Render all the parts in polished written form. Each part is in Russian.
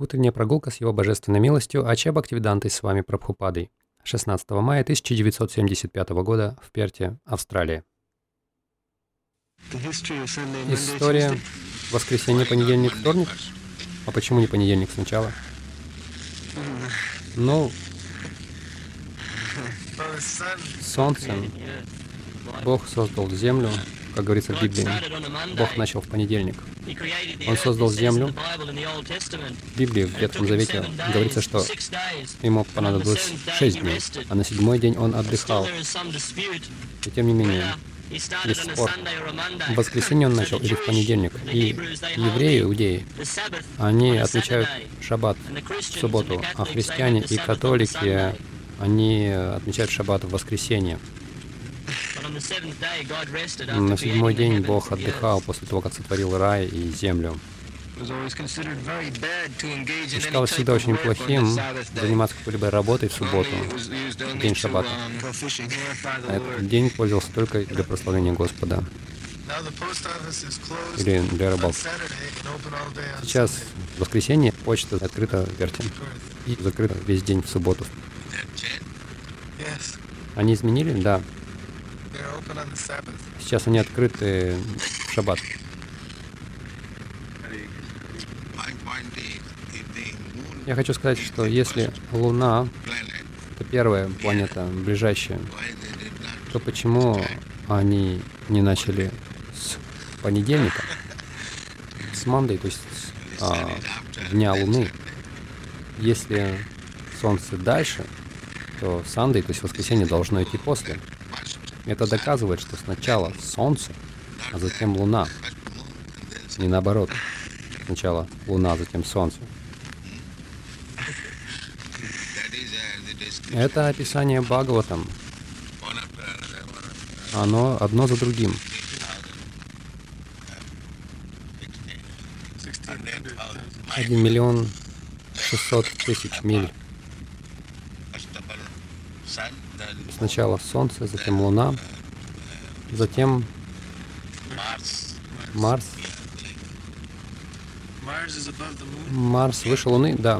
Утренняя прогулка с его божественной милостью Ача Бхактивидантой с вами Прабхупадой. 16 мая 1975 года в Перте, Австралия. История воскресенье, понедельник, вторник. А почему не понедельник сначала? Ну, солнце. Бог создал землю, как говорится в Библии. Бог начал в понедельник. Он создал землю. В Библии, в Ветхом Завете, говорится, что ему понадобилось 6 дней, а на 7-й день он отдыхал. И тем не менее, есть спор. В воскресенье он начал или в понедельник. И евреи, иудеи, они отмечают шаббат в субботу, а христиане и католики, они отмечают шаббат в воскресенье. На 7-й день Бог отдыхал после того, как сотворил рай и землю. И считалось всегда очень плохим заниматься какой-либо работой в субботу, в день шаббата. А этот день пользовался только для прославления Господа или для рыбалки. Сейчас, в воскресенье, почта открыта в Перте и закрыта весь день в субботу. Они изменили? Да. Сейчас они открыты в шаббат. Я хочу сказать, что если Луна — это первая планета, ближайшая, то почему они не начали с понедельника, с Monday, то есть с дня Луны? Если Солнце дальше, то Sunday, то есть воскресенье, должно идти после. Это доказывает, что сначала Солнце, а затем Луна. Не наоборот. Сначала Луна, затем Солнце. Это описание Бхагаватам. Оно одно за другим. 1 600 000 миль. Сначала Солнце, затем Луна, затем Марс. Марс выше Луны, да.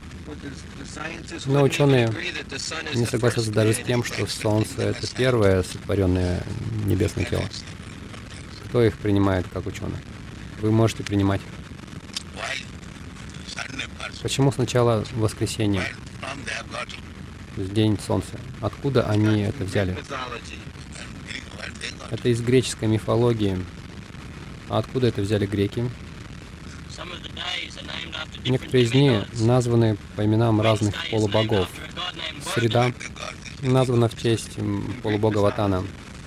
Но ученые не согласятся даже с тем, что Солнце — это первое сотворенное небесное тело. Кто их принимает как ученых? Вы можете принимать. Почему сначала воскресенье? День Солнца. Откуда они это взяли? Это из греческой мифологии. А откуда это взяли греки? Некоторые из них названы по именам разных полубогов. Среда названа в честь полубога Ватана.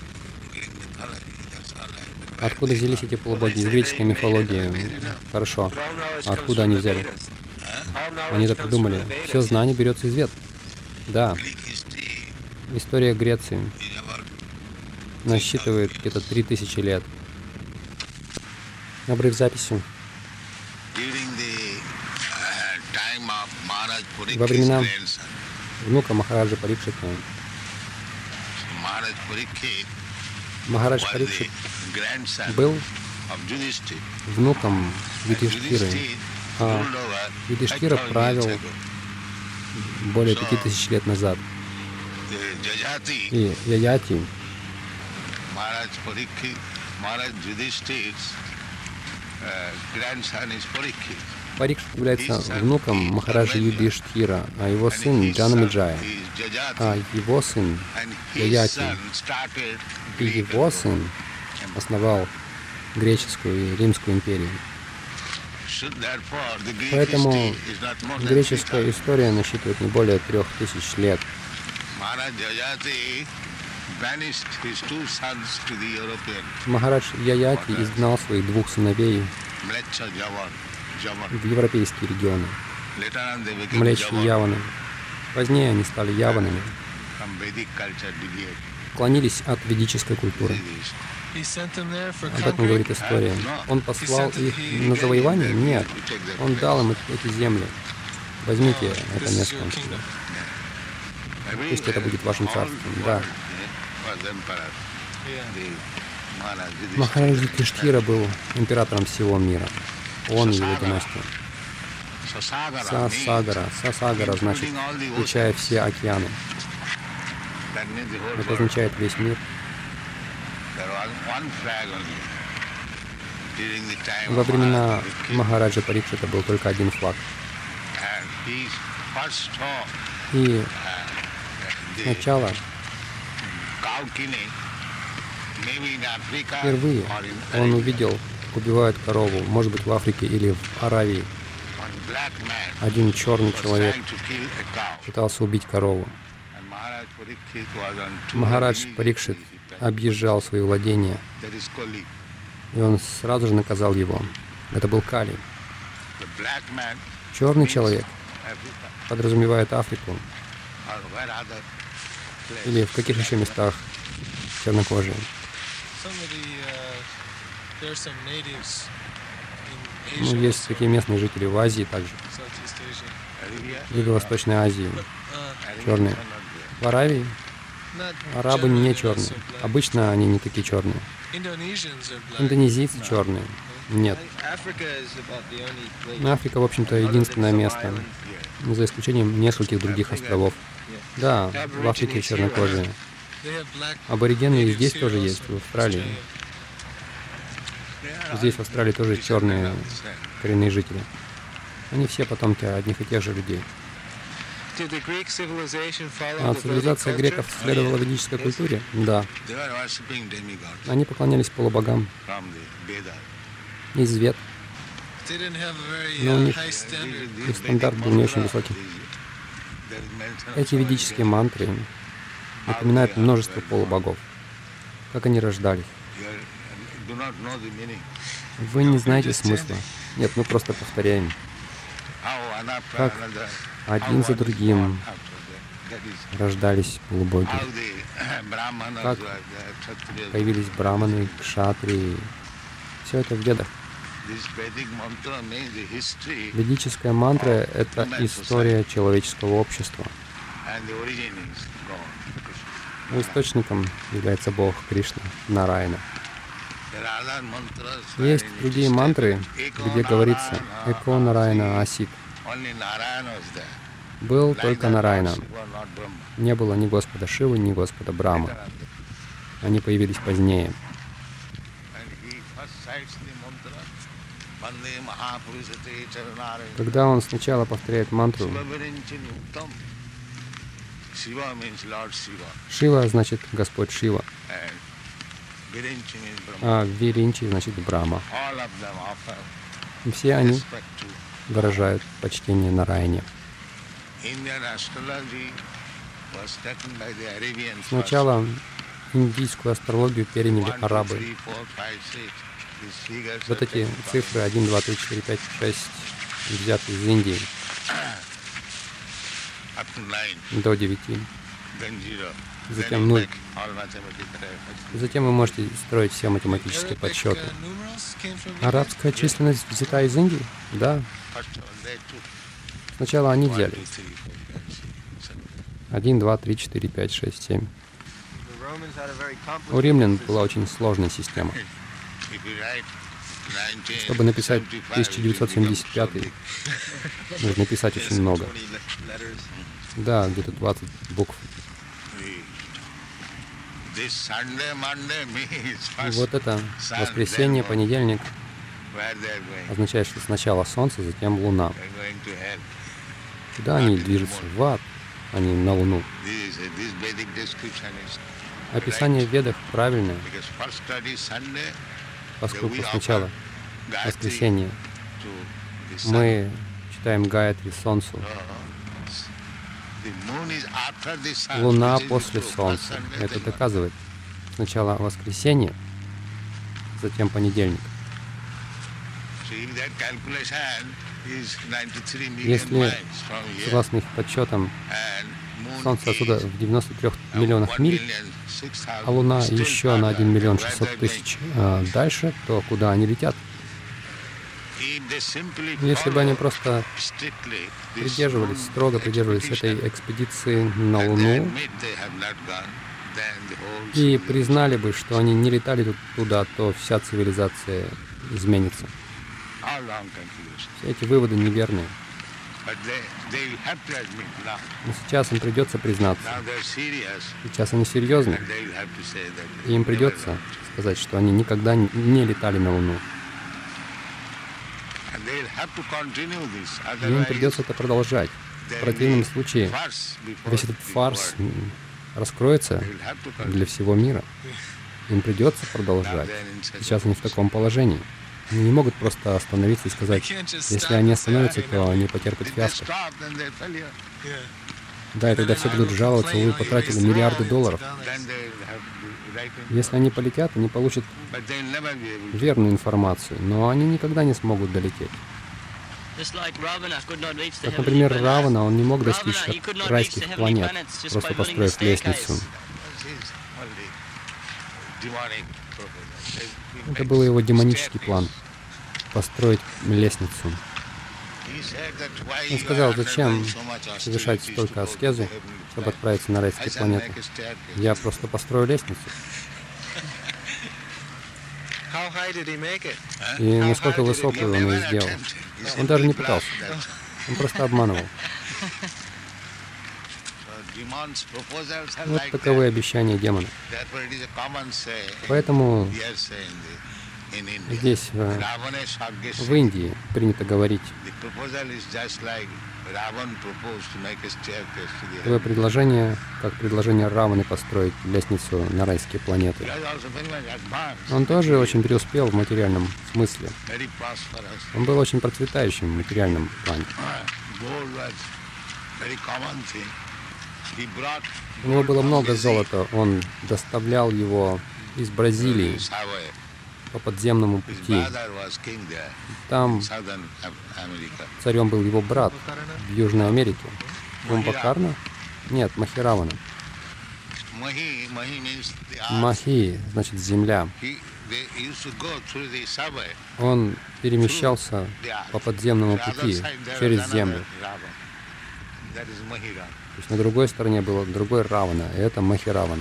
Откуда взялись эти полубоги? Из греческой мифологии. Хорошо. А откуда они взяли? Они это придумали. Все знание берется из вет. Да. История Греции насчитывает где-то 3000 лет. Обрыв записи. Во времена внука Махараджа Парикшита, Махарадж Парикшит был внуком Юдхиштхиры, а Юдхиштхира правил более 5000 лет назад. И Яяти, Парикшит является внуком Махараджа Юдхиштхира, а его сын Джанамеджая, а его сын Яяти, и его сын основал греческую и римскую империю. Поэтому греческая история насчитывает не более 3000 лет. Махарадж Яяти изгнал своих 2 сыновей в европейские регионы, Млеча и Яваны. Позднее они стали Яванами, клонились от ведической культуры. Об этом говорит история. Он послал их на завоевание? Нет. Он дал им эти земли. Возьмите это место. Пусть это будет вашим царством. Да. Махарадж Юдхиштхира был императором всего мира. Он и его династия. Сасагара. Сасагара значит, включая все океаны. Это означает весь мир. Во времена Махараджа Парикшита был только один флаг. И сначала, впервые он увидел, как убивают корову, может быть, в Африке или в Аравии. Один черный человек пытался убить корову. Махарадж Парикшит объезжал свои владения, и он сразу же наказал его. Это был Кали. Черный человек подразумевает Африку. Или в каких еще местах чернокожие? Ну, есть такие местные жители в Азии также. В Юго-Восточной Азии. Черные. В Аравии арабы не черные. Обычно они не такие черные. Индонезийцы черные. Нет. Африка, в общем-то, единственное место, за исключением нескольких других островов. Да, в Африке чернокожие. Аборигены и здесь тоже есть, в Австралии. Здесь, в Австралии, тоже черные коренные жители. Они все потомки одних и тех же людей. А цивилизация греков следовала ведической культуре? Да. Они поклонялись полубогам из Вед. Но у них их стандарт был не очень высокий. Эти ведические мантры напоминают множество полубогов. Как они рождались. Вы не знаете смысла. Нет, мы просто повторяем. Как один за другим рождались полубоги. Как появились браманы, кшатрии. Все это в Ведах. Ведическая мантра — это история человеческого общества. Источником является Бог Кришна, Нараяна. Есть другие мантры, где говорится «Эко Нараяна Асит». Был только Нараяна. Не было ни Господа Шивы, ни Господа Брахмы. Они появились позднее. Когда он сначала повторяет мантру, Шива значит Господь Шива, а Виринчи значит Брахма. И все они выражают почтение Нараяне. Сначала индийскую астрологию переняли арабы. Вот эти цифры 1, 2, 3, 4, 5, 6 взяты из Индии до 9. Затем 0. Затем вы можете строить все математические подсчеты. Арабская численность взята из Индии? Да. Сначала они взяли. 1, 2, 3, 4, 5, 6, 7. У римлян была очень сложная система. Чтобы написать 1975, нужно написать очень много. Да, где-то 20 букв. Вот это воскресенье, понедельник означает, что сначала Солнце, затем Луна. Куда они движутся? В ад, а не на Луну. Описание в Ведах правильное, поскольку сначала воскресенье мы читаем Гаятри Солнцу. Луна после Солнца. Это доказывает. Сначала воскресенье, затем понедельник. Если, согласно их подсчетам, Солнце отсюда в 93 миллионах миль, а Луна еще на 1 миллион 600 тысяч дальше, то куда они летят? Если бы они просто строго придерживались этой экспедиции на Луну и признали бы, что они не летали туда, то вся цивилизация изменится. Все эти выводы неверные. Но сейчас им придется признаться. Сейчас они серьезны. И им придется сказать, что они никогда не летали на Луну. И им придется это продолжать. В противном случае весь этот фарс раскроется для всего мира. Им придется продолжать. Сейчас они в таком положении. Они не могут просто остановиться и сказать, если они остановятся, то они потерпят фиаско. Да, и тогда все будут жаловаться, вы потратили миллиарды долларов. Если они полетят, они получат верную информацию, но они никогда не смогут долететь. Как, например, Равана, он не мог достичь райских планет, просто построив лестницу. Это был его демонический план — построить лестницу. Он сказал, зачем совершать столько аскезы, чтобы отправиться на райские планеты. Я просто построю лестницу. И насколько высокую он ее сделал. Он даже не пытался. Он просто обманывал. Вот таковы обещания демонов. Поэтому здесь, в Индии, принято говорить, такое предложение, как предложение Раваны построить лестницу на райские планеты. Он тоже очень преуспел в материальном смысле. Он был очень процветающим в материальном плане. У него было много золота. Он доставлял его из Бразилии по подземному пути. Там царем был его брат в Южной Америке. Кумбакарна? Нет, Махиравана. Махи, значит, земля. Он перемещался по подземному пути через землю. То есть на другой стороне был другой Равана, и это Махиравана.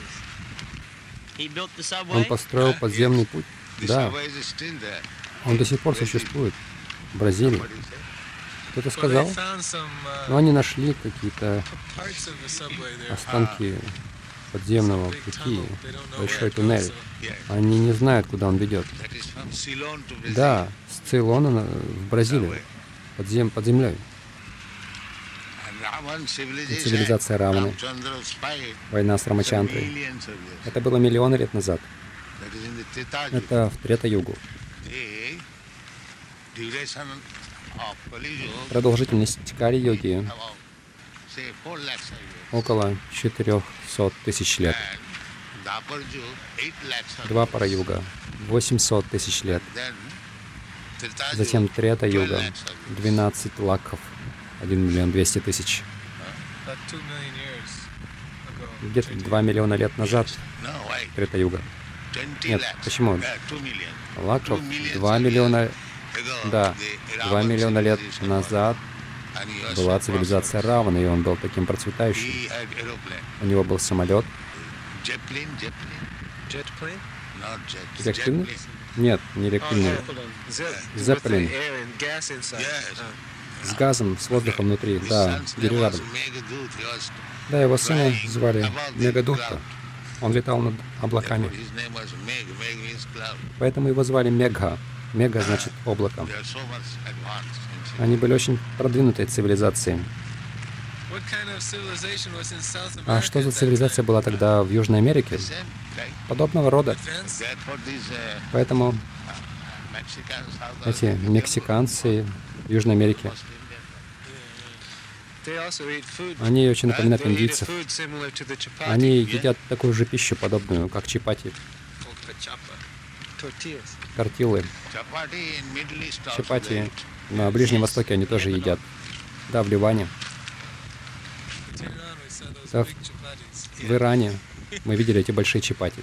Он построил подземный путь. Да. Он до сих пор существует в Бразилии. Кто-то сказал, но они нашли какие-то останки подземного пути, большой туннель. Они не знают, куда он ведет. Да, с Цейлона в Бразилию, под землей. Цивилизация Раваны, война с Рамачандрой. Это было миллионы лет назад. Это в Трета-югу. Продолжительность Кали-йоги около 400 тысяч лет. Двапара-юга — 800 тысяч лет. Затем Трета-юга — 12 лакхов, 1 миллион 200 тысяч. Где-то 2 миллиона лет назад Трета-юга. Нет, почему? Лакхов 2 миллиона... Да, 2 миллиона лет назад была цивилизация Раваны, и он был таким процветающим. У него был самолет. Реактивный? Нет, не реактивный. Зеппелин. С газом, с воздухом внутри, да, дирижабль. Да, его сына звали Мегадутта. Он летал над облаками. Поэтому его звали Мегха. Мега значит облако. Они были очень продвинутой цивилизацией. А что за цивилизация была тогда в Южной Америке? Подобного рода. Поэтому эти мексиканцы в Южной Америке, они очень напоминают индийцев. Они едят такую же пищу, подобную, как чапати. Тортилы. Чапати на Ближнем Востоке они тоже едят. Да, в Ливане. Да, в Иране мы видели эти большие чапати.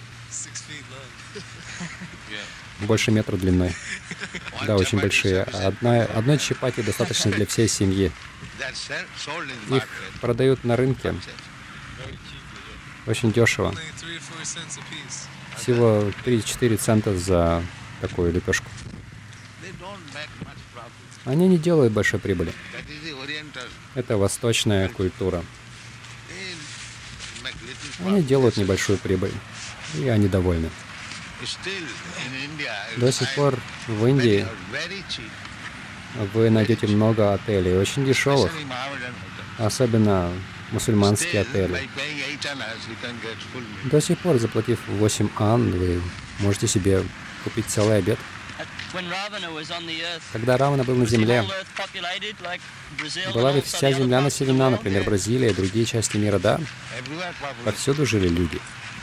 Больше метра длиной. Да, очень большие. Одной чапати достаточно для всей семьи. Их продают на рынке очень дешево. Всего 3-4 цента за такую лепешку. Они не делают большой прибыли. Это восточная культура. Они делают небольшую прибыль, и они довольны. До сих пор в Индии вы найдете много отелей, очень дешевых, особенно мусульманские отели. До сих пор, заплатив 8 ан, вы можете себе купить целый обед. Когда Равана был на земле, была ли вся земля населена, например, Бразилия и другие части мира, да? Повсюду жили люди.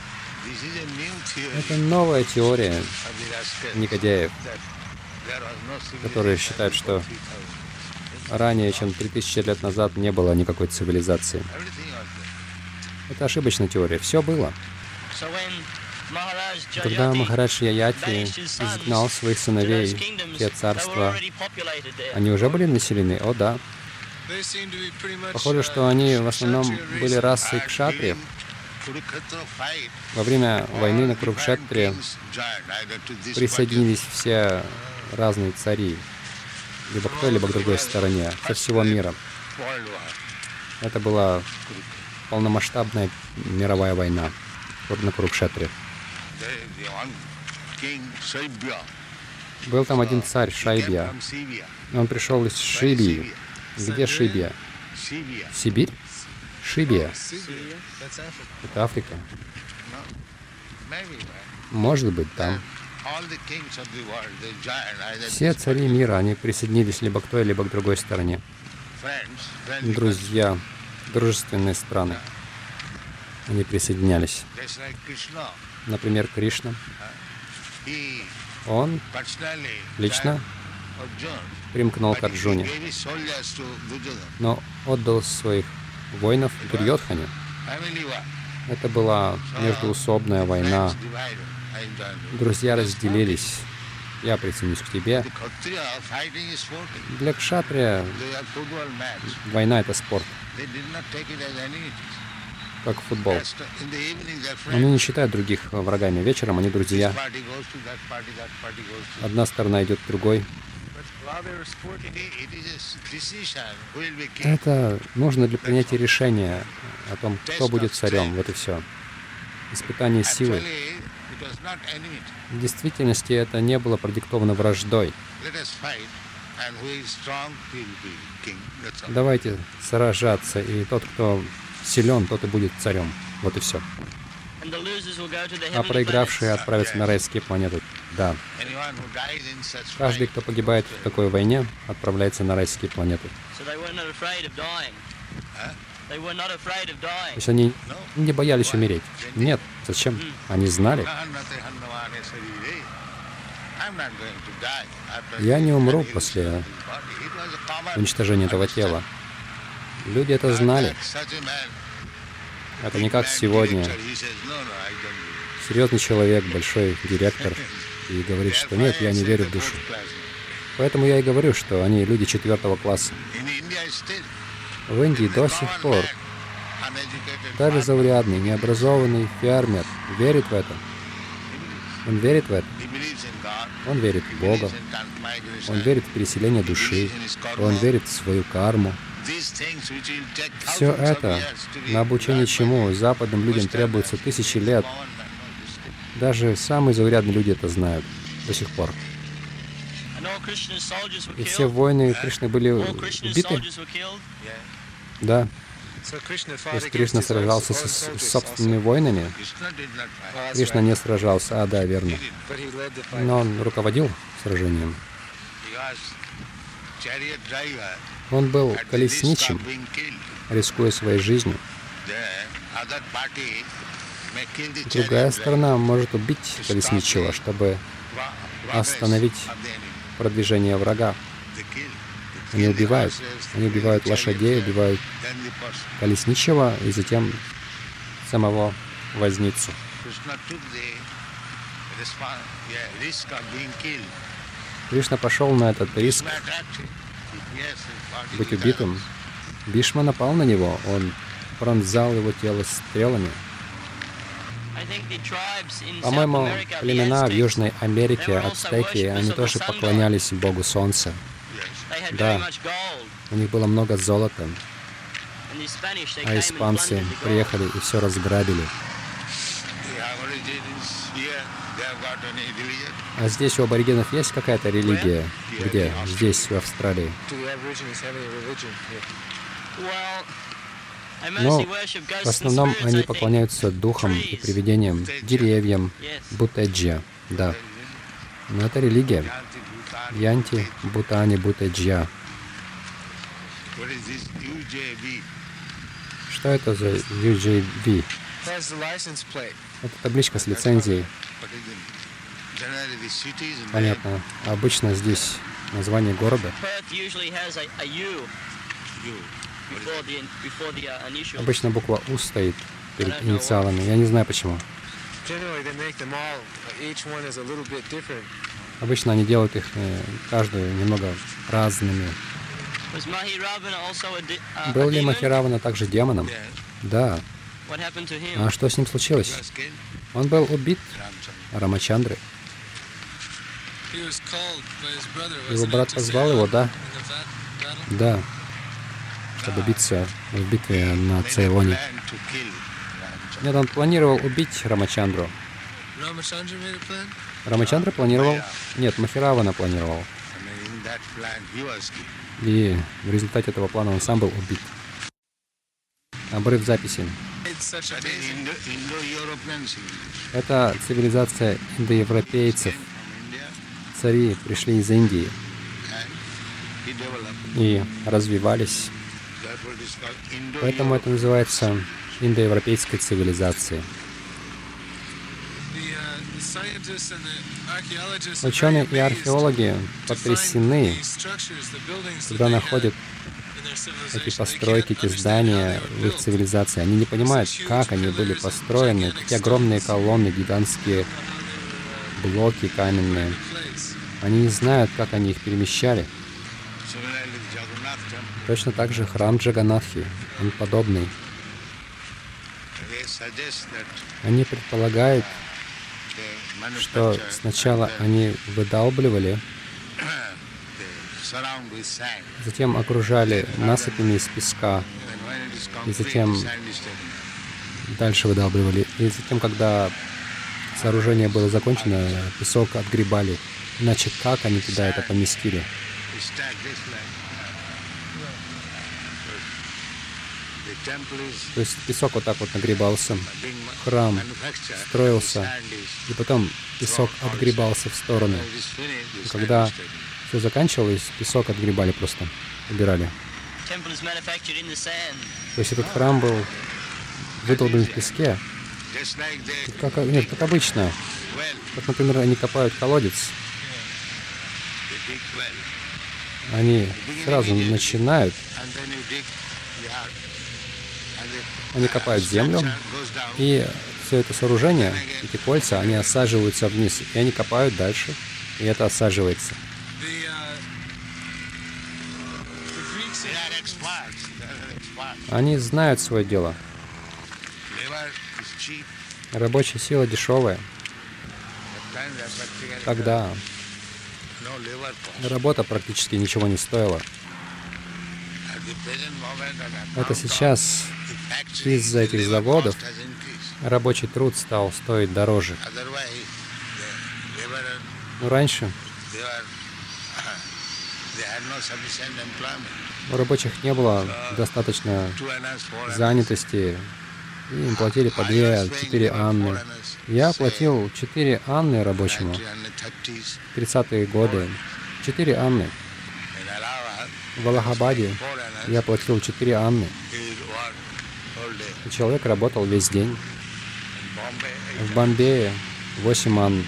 Это новая теория негодяев, которые считают, что ранее, чем 3000 лет назад, не было никакой цивилизации. Это ошибочная теория. Все было. Когда Махарадж Яяти изгнал своих сыновей, те царства, они уже были населены? О, да. Похоже, что они в основном были расой кшатриев. Во время войны на Курукшетре присоединились все разные цари, либо к той, либо к другой стороне, со всего мира. Это была полномасштабная мировая война на Курукшетре. Был там один царь, Шайбия. Он пришел из Шибии. Где Шибия? Сибирь? Шибия. Это Африка. Может быть, там. Все цари мира, они присоединились либо к той, либо к другой стороне. Друзья, дружественные страны. Они присоединялись. Например, Кришна. Он лично примкнул к Арджуне, но отдал своих воинов Дурьодхане. Это была междуусобная война. Друзья разделились. Я присоединюсь к тебе. Для кшатрия война — это спорт, как футбол. Они не считают других врагами. Вечером они друзья. Одна сторона идет к другой. Это нужно для принятия решения о том, кто будет царем. Вот и все. Испытание силы. В действительности это не было продиктовано враждой. Давайте сражаться, и тот, кто силен, тот и будет царем. Вот и все. А проигравшие отправятся на райские планеты. Да. Каждый, кто погибает в такой войне, отправляется на райские планеты. То есть они не боялись умереть. Нет. Зачем? Они знали. Я не умру после уничтожения этого тела. Люди это знали. Это не как сегодня. Серьезный человек, большой директор, и говорит, что нет, я не верю в душу. Поэтому я и говорю, что они люди 4-го класса. В Индии до сих пор даже заурядный, необразованный фермер верит в это. Он верит в это. Он верит в Бога. Он верит в переселение души. Он верит в свою карму. Все это, на обучение чему западным людям требуется 1000 лет. Даже самые заурядные люди это знают до сих пор. И все воины Кришны были убиты? Да. То есть Кришна сражался с собственными воинами? Кришна не сражался. А, да, верно. Но он руководил сражением. Он был колесничим, рискуя своей жизнью. Другая сторона может убить колесничего, чтобы остановить продвижение врага. Они убивают. Они убивают лошадей, убивают колесничего и затем самого возницу. Кришна пошел на этот риск быть убитым. Бишма напал на него, он пронзал его тело стрелами. По-моему, племена в Южной Америке, ацтеки, они тоже поклонялись Богу Солнца. Да, У них было много золота, а испанцы приехали и все разграбили. А здесь у аборигенов есть какая-то религия? Где? Здесь, в Австралии. Но в основном они поклоняются духам и привидениям, деревьям, Бутеджья, да. Но это религия. Янти, Бутани, Бутеджья. Что это за UJV? Это табличка с лицензией. Понятно. Обычно здесь название города. Обычно буква У стоит перед инициалами. Я не знаю почему. Обычно они делают их каждую немного разными. Был ли Махиравана также демоном? Да. А что с ним случилось? Он был убит Рамачандрой. Его брат позвал его, да? Да. Чтобы биться в битве на Цейлоне. Нет, он планировал убить Рамачандру. Рамачандра планировал? Нет, Махиравана планировал. И в результате этого плана он сам был убит. Обрыв записи. Это цивилизация индоевропейцев. Цари пришли из Индии и развивались. Поэтому это называется индоевропейской цивилизацией. Ученые и археологи потрясены, когда находят эти постройки, эти здания в их цивилизации. Они не понимают, как они были построены, какие огромные колонны, гигантские блоки каменные. Они не знают, как они их перемещали. Точно так же храм Джаганнатхи, он подобный. Они предполагают, что сначала они выдалбливали, затем окружали насыпями из песка, и затем дальше выдалбливали. И затем, когда сооружение было закончено, песок отгребали. Иначе как они туда это поместили? То есть песок вот так вот нагребался, храм строился, и потом песок отгребался в стороны. И когда все заканчивалось, песок отгребали просто, убирали. То есть этот храм был выдолблен в песке. Нет, как обычно. Как, например, они копают колодец. Они сразу начинают. Они копают землю, и все это сооружение, эти кольца, они осаживаются вниз. И они копают дальше, и это осаживается. Они знают свое дело. Рабочая сила дешевая. Тогда работа практически ничего не стоила. Это сейчас из-за этих заводов рабочий труд стал стоить дороже. Но раньше у рабочих не было достаточно занятости, и им платили по 2-4 анны. Я платил 4 анны рабочему в 30-е годы. 4 анны. В Аллахабаде я платил 4 анны. И человек работал весь день. В Бомбее 8 анн.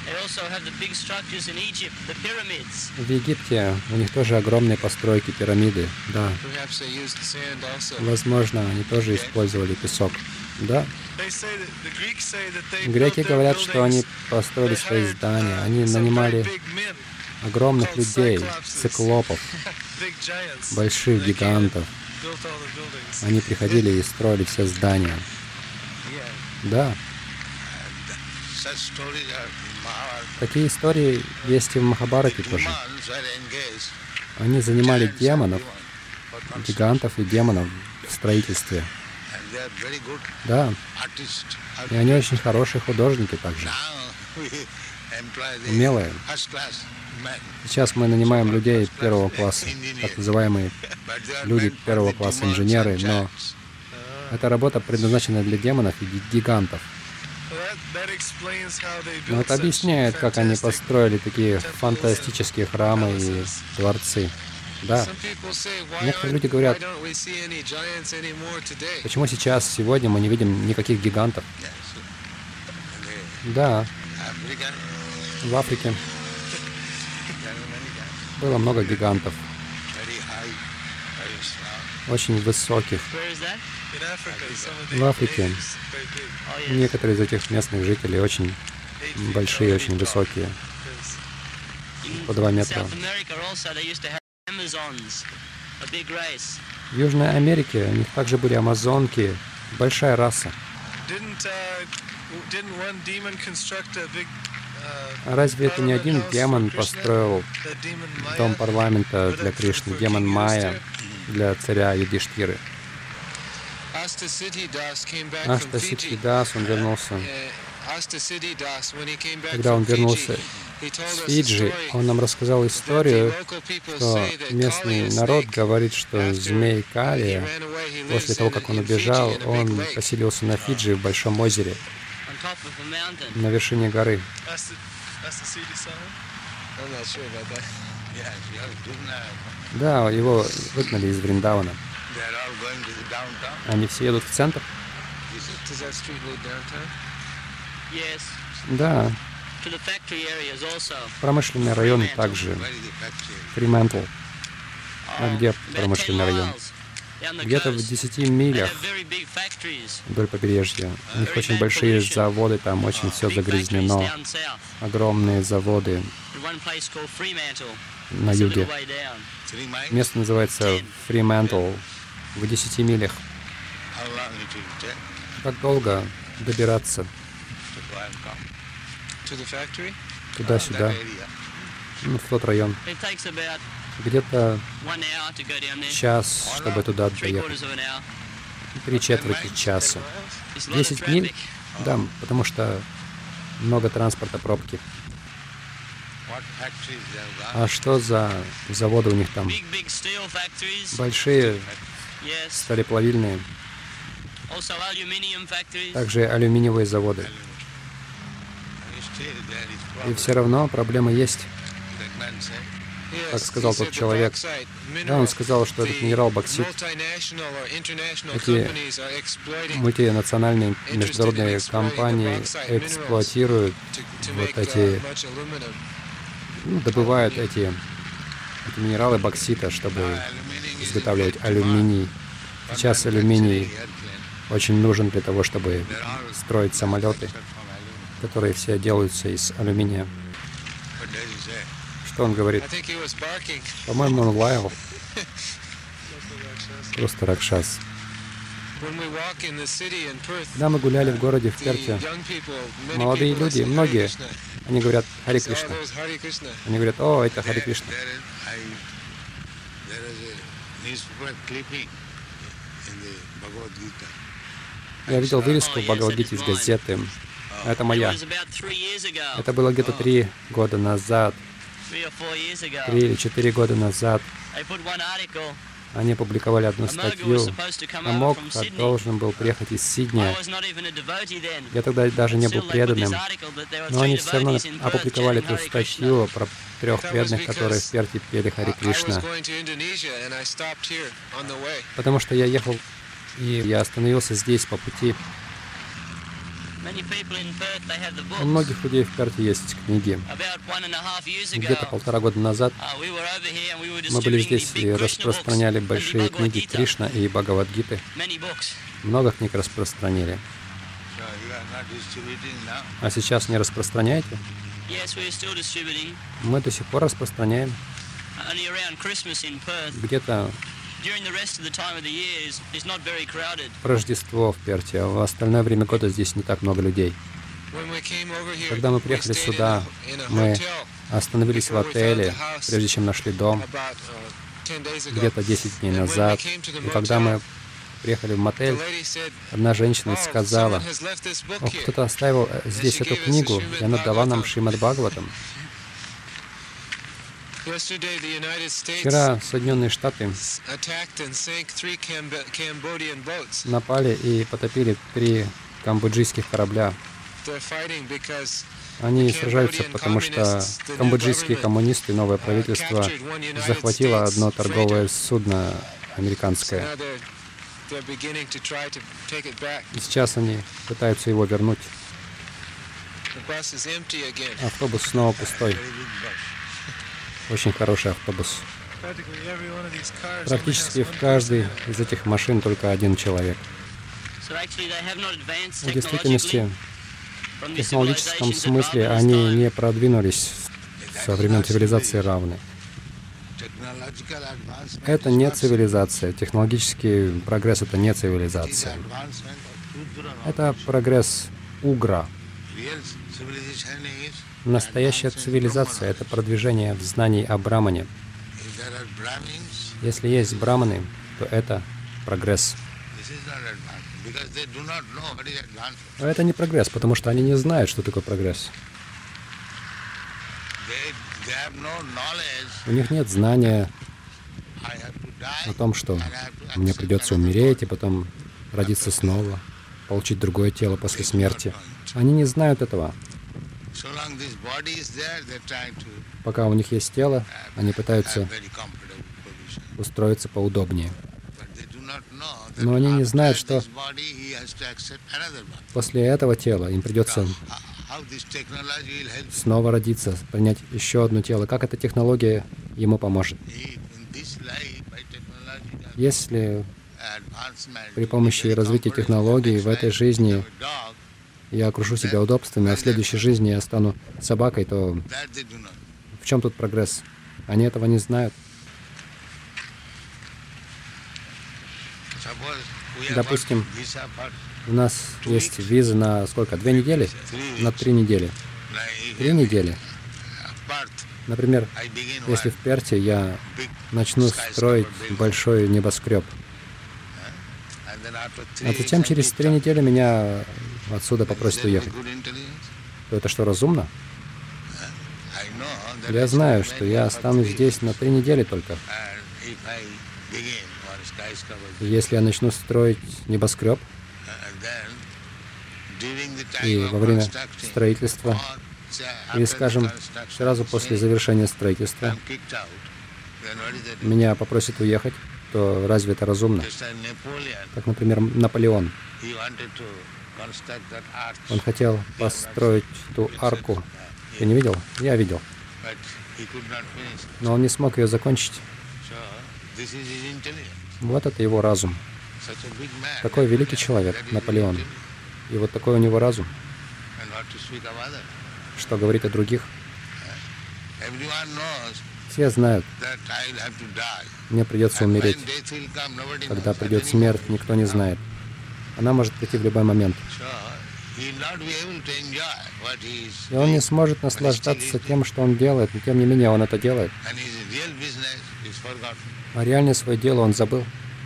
В Египте у них тоже огромные постройки, пирамиды. Да. Возможно, они тоже использовали песок. Да. Греки говорят, что они построили свои здания. Они нанимали огромных людей, циклопов, больших гигантов. Они приходили и строили все здания. Да. Такие истории есть и в Махабхарате тоже. Они занимали демонов гигантов и демонов в строительстве. Да. И они очень хорошие художники также. Умелые. Сейчас мы нанимаем людей первого класса, так называемые люди первого класса, инженеры, но эта работа предназначена для демонов и гигантов. Но это объясняет, как они построили такие фантастические храмы и дворцы. Да. Некоторые люди говорят, почему сейчас, сегодня мы не видим никаких гигантов? Да. В Африке было много гигантов. Очень высоких. В Африке некоторые из этих местных жителей очень большие, очень высокие. По 2 метра. В Южной Америке у них также были амазонки. Большая раса. А разве это не один демон построил дом парламента для Кришны? Демон Майя для царя Юдиштхиры. Аштасидхидас, он вернулся. Когда он вернулся с Фиджи, он нам рассказал историю, что местный народ говорит, что змей Кали, после того, как он убежал, он поселился на Фиджи в Большом озере, на вершине горы. Да, его выгнали из Вриндавана. Они все едут в центр? Да. Промышленный район также. Фриментл. А где промышленный район? Где-то в 10 милях вдоль побережья. У них очень большие заводы, там очень все загрязнено. Огромные заводы на юге. Место называется Фриментл. В 10 милях. Как долго добираться? Туда-сюда. Ну, в тот район. Где-то час, чтобы туда доехать. 3/4 часа. 10 миль? Да, потому что много транспорта, пробки. А что за заводы у них там? Большие сталеплавильные. Также алюминиевые заводы. И все равно проблемы есть. Как сказал тот человек. Да, он сказал, что этот минерал боксит. Эти мультинациональные международные компании эксплуатируют вот эти, добывают эти минералы боксита, чтобы изготавливать алюминий. Сейчас алюминий очень нужен для того, чтобы строить самолеты, которые все делаются из алюминия. Что он говорит? По-моему, он лаял. Просто Ракшас. Когда мы гуляли в городе в Перте, молодые люди, многие, они говорят Хари Кришна. Они говорят, о, это Хари Кришна. Я видел вырезку в Бхагавад-гите из газеты. Это моя. Это было где-то 3 года назад. 3 или 4 года назад. Они опубликовали одну статью. Амок должен был приехать из Сиднея. Я тогда даже не был преданным. Но они все равно опубликовали эту статью про 3 преданных, которые в Перте пели Хари Кришна. Потому что я ехал, и я остановился здесь по пути. У многих людей в Перте есть книги. Где-то 1,5 года назад мы были здесь и распространяли большие книги Кришна и Бхагавад-гиты. Много книг распространили. А сейчас не распространяете? Мы до сих пор распространяем. Где-то Рождество в Перте, а в остальное время года здесь не так много людей. Когда мы приехали сюда, мы остановились в отеле, прежде чем нашли дом. где-то 10 дней назад. И когда мы приехали в мотель, одна женщина сказала: «О, кто-то оставил здесь эту книгу, и она дала нам Шримад Бхагаватам». Вчера Соединенные Штаты напали и потопили 3 камбоджийских корабля. Они сражаются, потому что камбоджийские коммунисты, новое правительство, захватило одно торговое судно американское. И сейчас они пытаются его вернуть. Автобус снова пустой. Очень хороший автобус. Практически в каждой из этих машин только один человек. В действительности, в технологическом смысле они не продвинулись со времен цивилизации равны. Это не цивилизация. Технологический прогресс — это не цивилизация. Это прогресс угра. Настоящая цивилизация — это продвижение в знании о Брамане. Если есть браманы, то это прогресс. Но это не прогресс, потому что они не знают, что такое прогресс. У них нет знания о том, что мне придется умереть и потом родиться снова, получить другое тело после смерти. Они не знают этого. Пока у них есть тело, они пытаются устроиться поудобнее. Но они не знают, что после этого тела им придется снова родиться, принять еще одно тело. Как эта технология ему поможет? Если при помощи развития технологий в этой жизни я окружу себя удобствами, а в следующей жизни я стану собакой, то в чем тут прогресс? Они этого не знают. Допустим, у нас есть виза на сколько? 2 недели? На 3 недели. 3 недели. Например, если в Перте я начну строить большой небоскреб, а затем через 3 недели меня отсюда попросят уехать, то это что, разумно? Я знаю, что я останусь здесь на 3 недели только. Если я начну строить небоскреб, и во время строительства, или, скажем, сразу после завершения строительства, меня попросят уехать, то разве это разумно? Как, например, Наполеон. Он хотел построить ту арку. Ты не видел? Я видел. Но он не смог ее закончить. Вот это его разум. Такой великий человек, Наполеон. И вот такой у него разум. Что говорить о других? Все знают, мне придется умереть. Когда придет смерть, никто не знает. Она может прийти в любой момент. И он не сможет наслаждаться тем, что он делает, но тем не менее он это делает. А реальное свое дело он забыл.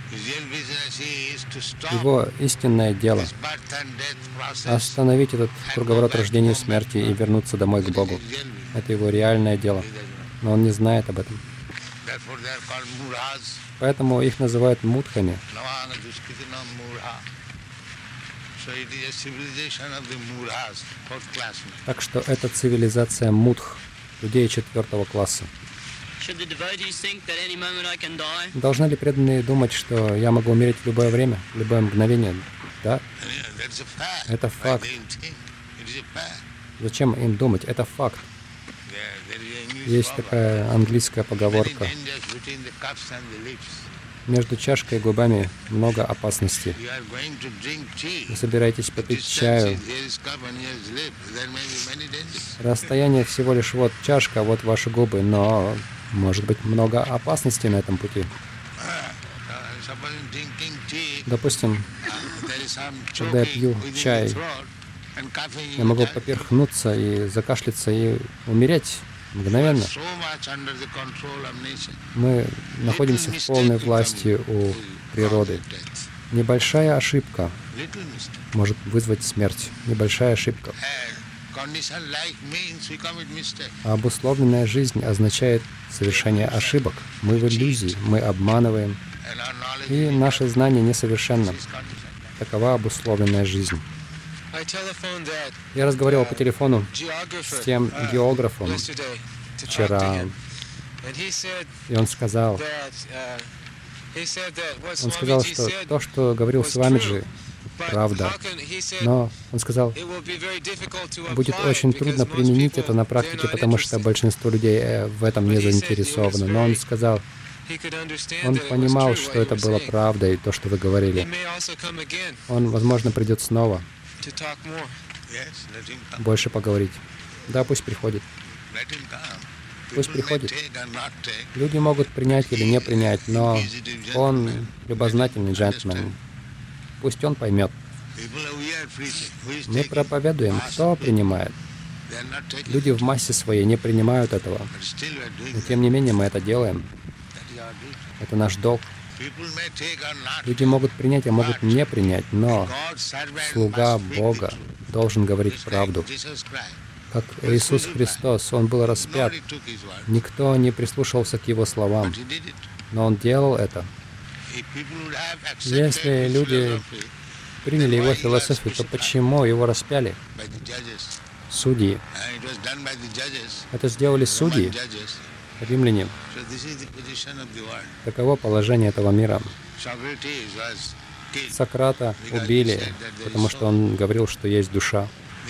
Его истинное дело — остановить этот круговорот рождения и смерти и вернуться домой к Богу. Это его реальное дело. Но он не знает об этом. Поэтому их называют мудхами. Так что это цивилизация мудх, людей 4-го класса. Должны ли преданные думать, что я могу умереть в любое время, в любое мгновение? Да. Это факт. Зачем им думать? Это факт. Есть такая английская поговорка: между чашкой и губами много опасностей. Вы собираетесь попить чаю. Расстояние всего лишь вот чашка, вот ваши губы, но может быть много опасностей на этом пути. Допустим, когда я пью чай, я могу поперхнуться и закашляться и умереть Мгновенно. Мы находимся в полной власти у природы. Небольшая ошибка может вызвать смерть. Небольшая ошибка. А обусловленная жизнь означает совершение ошибок. Мы в иллюзии, мы обманываем, и наше знание несовершенно. Такова обусловленная жизнь. Я разговаривал по телефону с тем географом вчера, и он сказал, что то, что говорил Свамиджи, правда. Но он сказал, будет очень трудно применить это на практике, потому что большинство людей в этом не заинтересовано. Но он сказал, он понимал, что это было правдой, то, что вы говорили. Он, возможно, придет снова. Больше поговорить. Да, пусть приходит. Пусть приходит. Люди могут принять или не принять, но он любознательный джентльмен. Пусть он поймет. Мы проповедуем, кто принимает. Люди в массе своей не принимают этого. Но тем не менее мы это делаем. Это наш долг. Люди могут принять, а могут не принять, но слуга Бога должен говорить правду. Как Иисус Христос, Он был распят. Никто не прислушивался к Его словам, но Он делал это. Если люди приняли Его философию, то почему Его распяли? Судьи. Это сделали судьи, римляне. Таково положение этого мира. Сократа убили, потому что он говорил, что есть душа.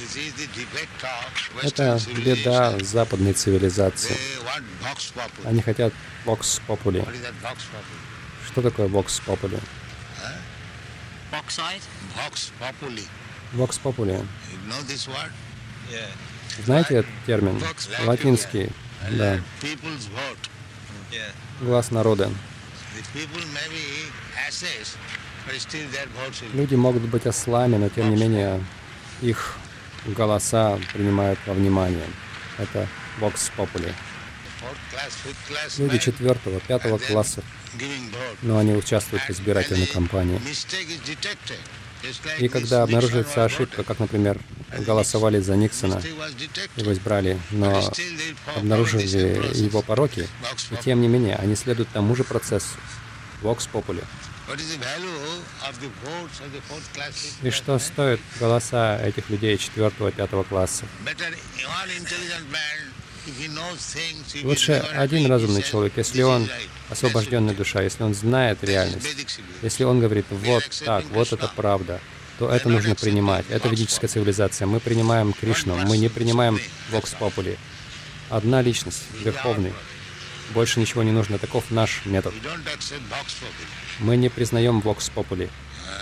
Это беда западной цивилизации. Они хотят vox populi. Что такое vox populi? Vox populi. Знаете этот термин? Латинский. Да. Глаз народа. Люди могут быть ослами, но тем не менее их голоса принимают во внимание. Это vox populi. Люди 4-го, 5-го класса, но они участвуют в избирательной кампании. И когда обнаруживается ошибка, как, например, голосовали за Никсона, его избрали, но обнаружили его пороки, и тем не менее они следуют тому же процессу. Vox populi. И что стоят голоса этих людей 4-5 класса? Лучше один разумный человек, если он освобожденная душа, если он знает реальность, если он говорит, вот так, вот это правда, то это нужно принимать. Это ведическая цивилизация. Мы принимаем Кришну, мы не принимаем Vox Populi. Одна личность, верховный. Больше ничего не нужно. Таков наш метод. Мы не признаем Vox Populi.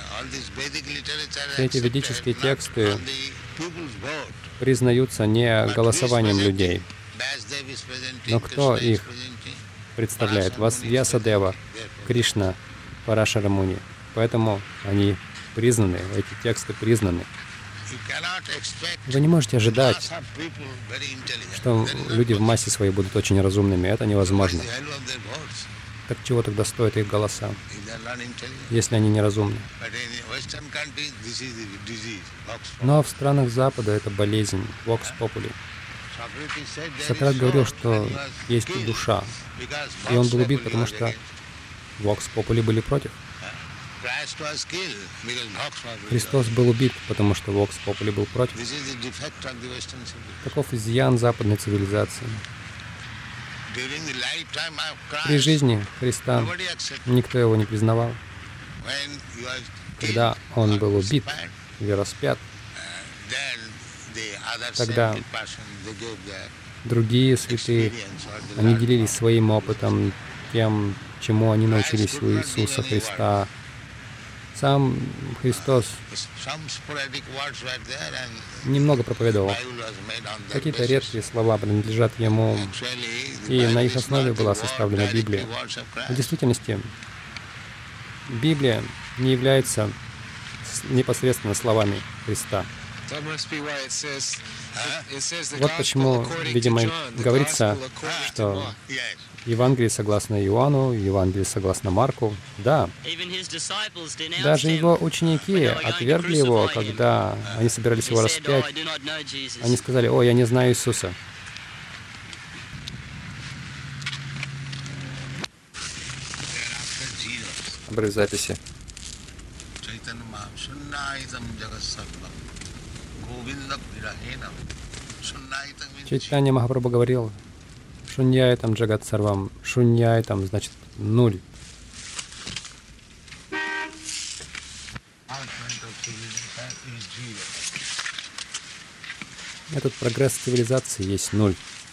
Все эти ведические тексты признаются не голосованием людей. Но кто их представляет? Вьясадева, Кришна, Парашара Муни. Поэтому они признаны, эти тексты признаны. Вы не можете ожидать, что люди в массе своей будут очень разумными. Это невозможно. Так чего тогда стоят их голоса, если они неразумны? Но в странах Запада это болезнь, Vox Populi. Сократ говорил, что есть душа, и он был убит, потому что Vox Populi были против. Христос был убит, потому что Vox Populi был против. Таков изъян западной цивилизации. При жизни Христа никто его не признавал. Когда он был убит или распят, тогда другие святые, они делились своим опытом, тем, чему они научились у Иисуса Христа. Сам Христос немного проповедовал. Какие-то редкие слова принадлежат Ему, и на их основе была составлена Библия. В действительности, Библия не является непосредственно словами Христа. Вот почему, видимо, говорится, что Евангелие согласно Иоанну, Евангелие согласно Марку. Да, даже его ученики отвергли его, когда они собирались его распять. Они сказали: «О, я не знаю Иисуса». Обрыв записи. Чайтанья Махапрабху говорил: «Шуньяйтам джагат сарвам». Шуньяйтам значит нуль. Этот прогресс цивилизации есть нуль.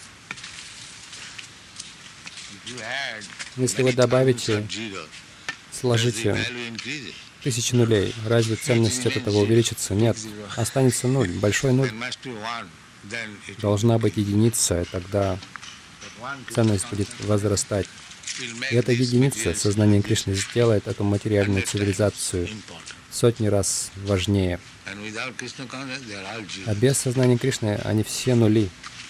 Если вы добавите, сложите 1000 нулей, разве ценность от этого увеличится? Нет. Останется нуль, большой нуль. Должна быть единица, и тогда ценность будет возрастать. И эта единица, сознание Кришны, сделает эту материальную цивилизацию сотни раз важнее. А без сознания Кришны они все нули.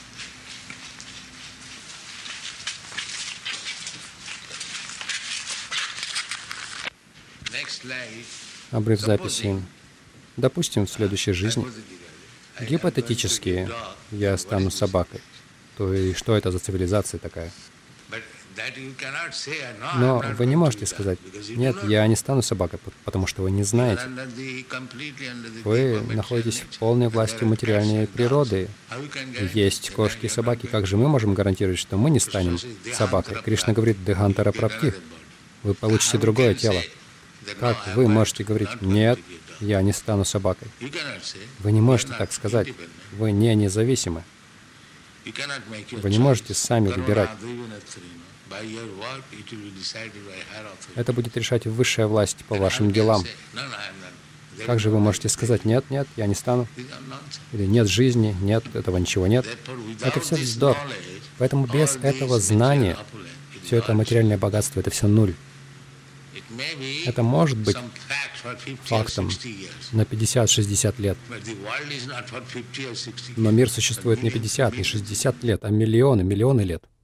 Обрыв записи. Допустим, в следующей жизни, гипотетически, я стану собакой. То и что это за цивилизация такая? Но вы не можете сказать: «Нет, я не стану собакой», потому что вы не знаете. Вы находитесь в полной власти материальной природы. Есть кошки и собаки. Как же мы можем гарантировать, что мы не станем собакой? Кришна говорит: «Дегантара прапти». Вы получите другое тело. Как вы можете говорить: «Нет, я не стану собакой»? Вы не можете так сказать. Вы не независимы. Вы не можете сами выбирать. Это будет решать высшая власть по вашим делам. Как же вы можете сказать: «Нет, нет, я не стану»? Или «нет жизни», «нет, этого ничего нет»? Это все вздор. Поэтому без этого знания все это материальное богатство — это все нуль. Это может быть фактом на 50-60 лет. Но мир существует не 50, не 60 лет, а миллионы лет.